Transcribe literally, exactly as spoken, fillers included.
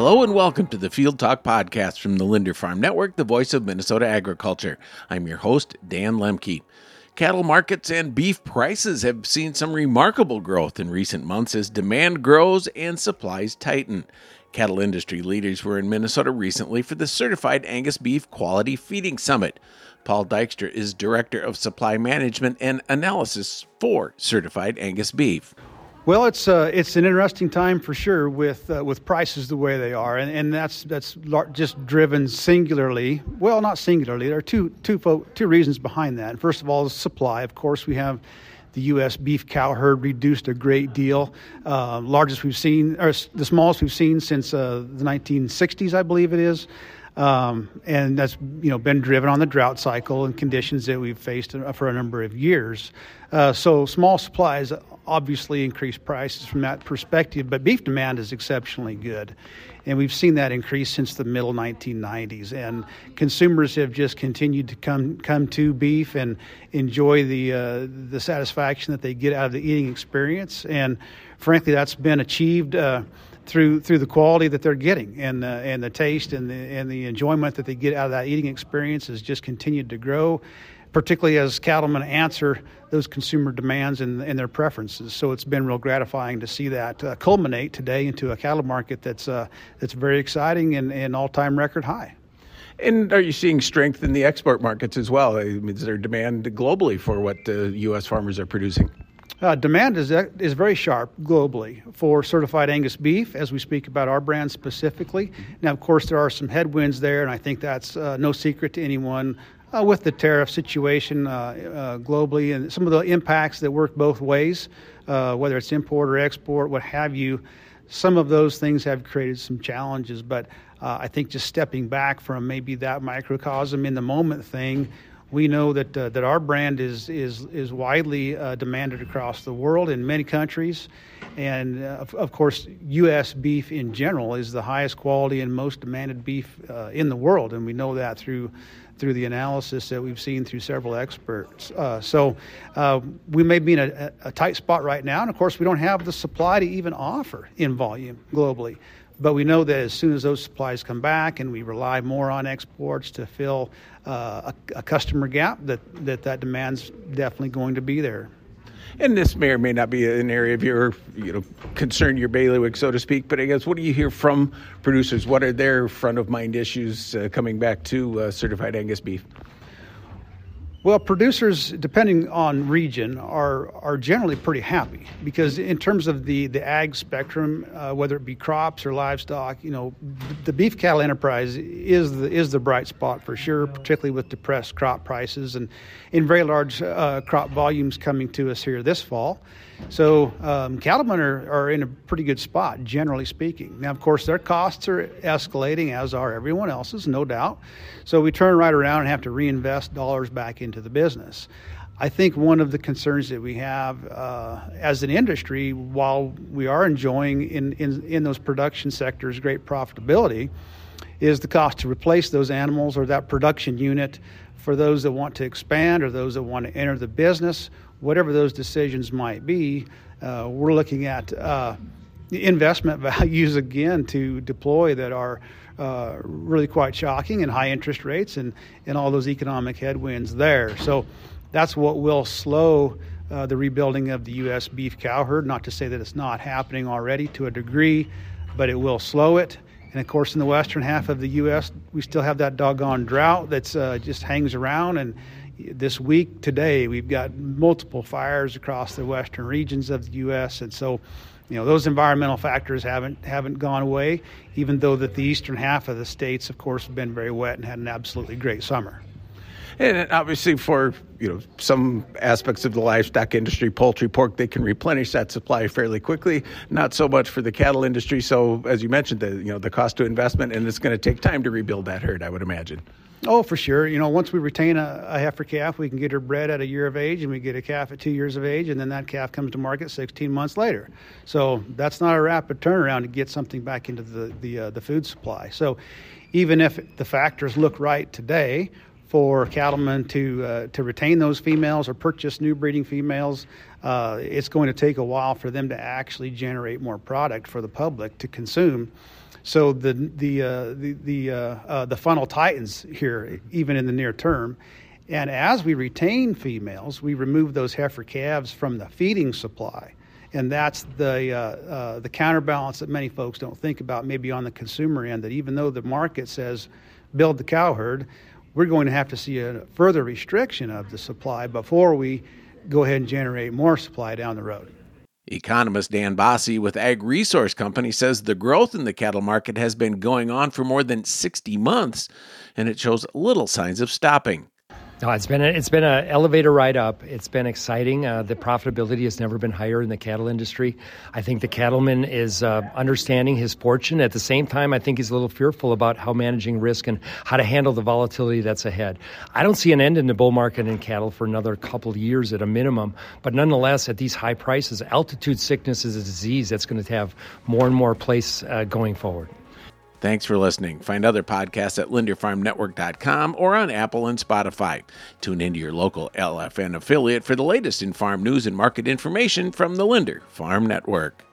Hello and welcome to the Field Talk Podcast from the Linder Farm Network, the voice of Minnesota agriculture. I'm your host, Dan Lemke. Cattle markets and beef prices have seen some remarkable growth in recent months as demand grows and supplies tighten. Cattle industry leaders were in Minnesota recently for the Certified Angus Beef Quality Feeding Summit. Paul Dykstra is Director of Supply Management and Analysis for Certified Angus Beef. Well, it's uh, it's an interesting time for sure with uh, with prices the way they are, and, and that's that's just driven singularly. Well, not singularly. There are two two fo- two reasons behind that. First of all, is supply. Of course, we have the U S beef cow herd reduced a great deal, uh, largest we've seen, or the smallest we've seen since uh, the nineteen sixties, I believe it is. Um, and that's you know been driven on the drought cycle and conditions that we've faced for a number of years. Uh, so small supplies obviously increase prices from that perspective, but beef demand is exceptionally good. And we've seen that increase since the middle nineteen nineties. And consumers have just continued to come come to beef and enjoy the uh, the satisfaction that they get out of the eating experience. And frankly, that's been achieved uh, through through the quality that they're getting, and uh, and the taste and the and the enjoyment that they get out of that eating experience has just continued to grow, particularly as cattlemen answer those consumer demands and, and their preferences. So it's been real gratifying to see that uh, culminate today into a cattle market that's uh, that's very exciting and an all-time record high. And are you seeing strength in the export markets as well? I mean, is there demand globally for what the U S farmers are producing? Uh, demand is is very sharp globally for certified Angus beef, as we speak about our brand specifically. Now, of course, there are some headwinds there, and I think that's uh, no secret to anyone uh, with the tariff situation uh, uh, globally and some of the impacts that work both ways, uh, whether it's import or export, what have you. Some of those things have created some challenges, but uh, I think just stepping back from maybe that microcosm in the moment thing, we know that uh, that our brand is is is widely uh, demanded across the world in many countries, and uh, of, of course, U S beef in general is the highest quality and most demanded beef uh, in the world, and we know that through through the analysis that we've seen through several experts. Uh, so uh, we may be in a, a tight spot right now, and of course, we don't have the supply to even offer in volume globally. But we know that as soon as those supplies come back and we rely more on exports to fill uh, a, a customer gap, that, that that demand's definitely going to be there. And this may or may not be an area of your, you know, concern, your bailiwick, so to speak. But I guess, what do you hear from producers? What are their front-of-mind issues uh, coming back to uh, certified Angus beef? Well, producers, depending on region, are are generally pretty happy because in terms of the, the ag spectrum, uh, whether it be crops or livestock, you know, the beef cattle enterprise is the is the bright spot for sure, particularly with depressed crop prices and in very large uh, crop volumes coming to us here this fall. So um, cattlemen are, are in a pretty good spot, generally speaking. Now, of course, their costs are escalating, as are everyone else's, no doubt. So we turn right around and have to reinvest dollars back into the business. I think one of the concerns that we have uh, as an industry, while we are enjoying in, in, in those production sectors great profitability, is the cost to replace those animals or that production unit for those that want to expand or those that want to enter the business. Whatever those decisions might be, uh, we're looking at uh, investment values again to deploy that are uh, really quite shocking, and high interest rates and, and all those economic headwinds there. So that's what will slow uh, the rebuilding of the U S beef cow herd. Not to say that it's not happening already to a degree, but it will slow it. And of course, in the western half of the U S, we still have that doggone drought that's uh, just hangs around. And this week, today, we've got multiple fires across the western regions of the U S, and so, you know, those environmental factors haven't haven't gone away, even though that the eastern half of the states, of course, have been very wet and had an absolutely great summer. And obviously for, you know, some aspects of the livestock industry, poultry, pork, they can replenish that supply fairly quickly. Not so much for the cattle industry. So as you mentioned, the, you know, the cost to investment, and it's going to take time to rebuild that herd, I would imagine. Oh, for sure. You know, once we retain a, a heifer calf, we can get her bred at a year of age, and we get a calf at two years of age, and then that calf comes to market sixteen months later. So that's not a rapid turnaround to get something back into the the, uh, the food supply. So even if the factors look right today for cattlemen to uh, to retain those females or purchase new breeding females. Uh, it's going to take a while for them to actually generate more product for the public to consume. So the the uh, the the, uh, uh, the funnel tightens here, even in the near term. And as we retain females, we remove those heifer calves from the feeding supply. And that's the uh, uh, the counterbalance that many folks don't think about, maybe on the consumer end, that even though the market says build the cow herd, we're going to have to see a further restriction of the supply before we go ahead and generate more supply down the road. Economist Dan Bossie with Ag Resource Company says the growth in the cattle market has been going on for more than sixty months, and it shows little signs of stopping. No, it's been a, it's been an elevator ride up. It's been exciting. Uh, the profitability has never been higher in the cattle industry. I think the cattleman is uh, understanding his fortune. At the same time, I think he's a little fearful about how managing risk and how to handle the volatility that's ahead. I don't see an end in the bull market in cattle for another couple of years at a minimum. But nonetheless, at these high prices, altitude sickness is a disease that's going to have more and more place uh, going forward. Thanks for listening. Find other podcasts at linder farm network dot com or on Apple and Spotify. Tune into your local L F N affiliate for the latest in farm news and market information from the Linder Farm Network.